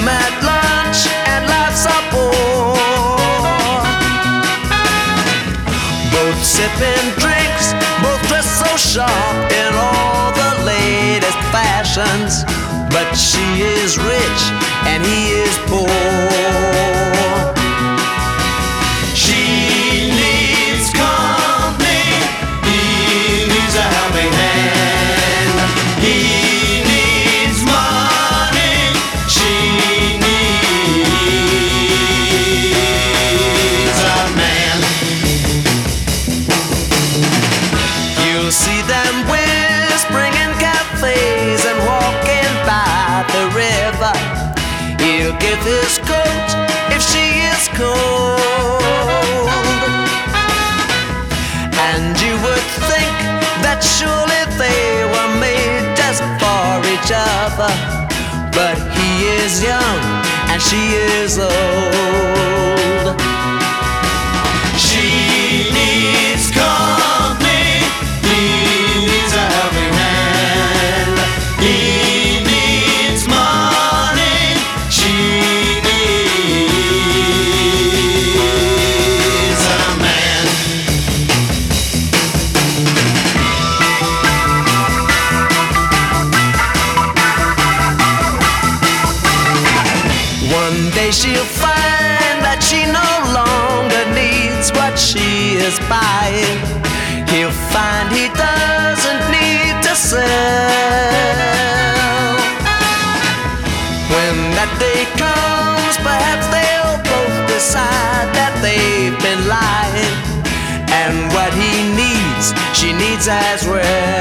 at lunch and life's a bore. Both sipping drinks, both dressed so sharp in all the latest fashions. But she is rich and he is poor. She needs company, he needs a helping hand. He needs money, she needs a man. You'll see them whispering in cafes and walking by the river. He'll give his coat if she is cold. And you would think that surely they were made just for each other. But he is young and she is old. She needs company, he needs a helping hand. He needs money, she needs a man. One day she'll find that she no longer needs what she is buying. He'll find he doesn't need to sell. When that day comes, perhaps they'll both decide that they've been lying. And what he needs, she needs as well.